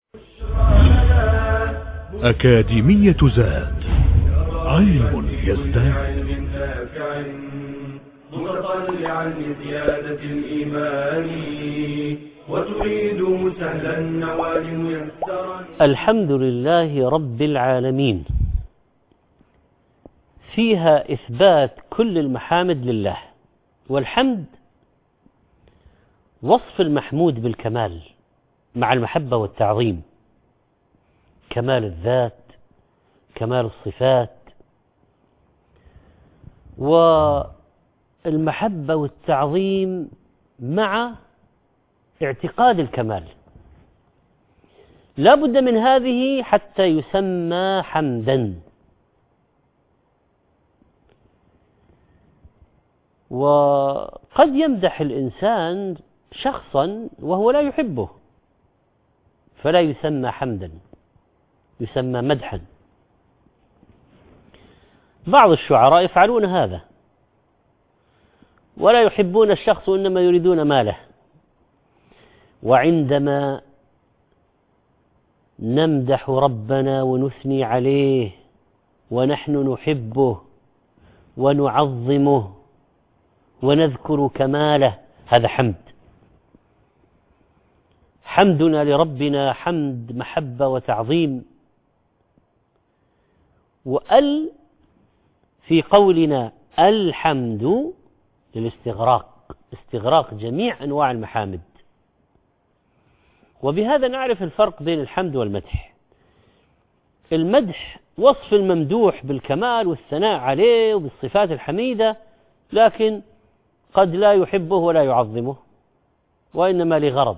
أكاديمية زاد، علم يزداد. متطلعا لزيادة الإيمان وتريد سهلا النوال ميسرا. الحمد لله رب العالمين، فيها إثبات كل المحامد لله، والحمد وصف المحمود بالكمال مع المحبة والتعظيم، كمال الذات، كمال الصفات، والمحبة والتعظيم مع اعتقاد الكمال. لا بد من هذه حتى يسمى حمدا. وقد يمدح الإنسان شخصا وهو لا يحبه، فلا يسمى حمدا، يسمى مدحا. بعض الشعراء يفعلون هذا، ولا يحبون الشخص وإنما يريدون ماله، وعندما نمدح ربنا ونثني عليه ونحن نحبه ونعظمه ونذكر كماله، هذا حمد. حمدنا لربنا حمد محبة وتعظيم. وأل في قولنا الحمد للاستغراق، استغراق جميع أنواع المحامد. وبهذا نعرف الفرق بين الحمد والمدح. المدح وصف الممدوح بالكمال والثناء عليه وبالصفات الحميدة، لكن قد لا يحبه ولا يعظمه، وإنما لغرض.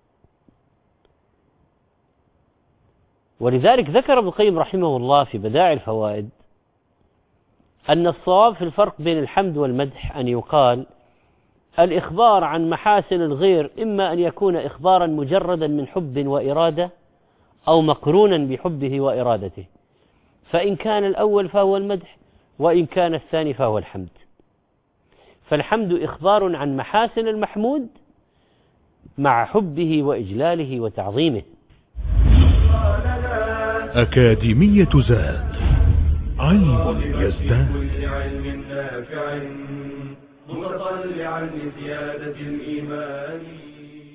ولذلك ذكر ابن القيم رحمه الله في بدائع الفوائد أن الصواب في الفرق بين الحمد والمدح أن يقال الإخبار عن محاسن الغير إما أن يكون إخبارا مجردا من حب وإرادة، أو مقرونا بحبه وإرادته، فإن كان الأول فهو المدح، وإن كان الثاني فهو الحمد. فالحمد إخبار عن محاسن المحمود مع حبه وإجلاله وتعظيمه. أكاديمية زاد، علم يزداد. متطلعا لزيادة الإيمان.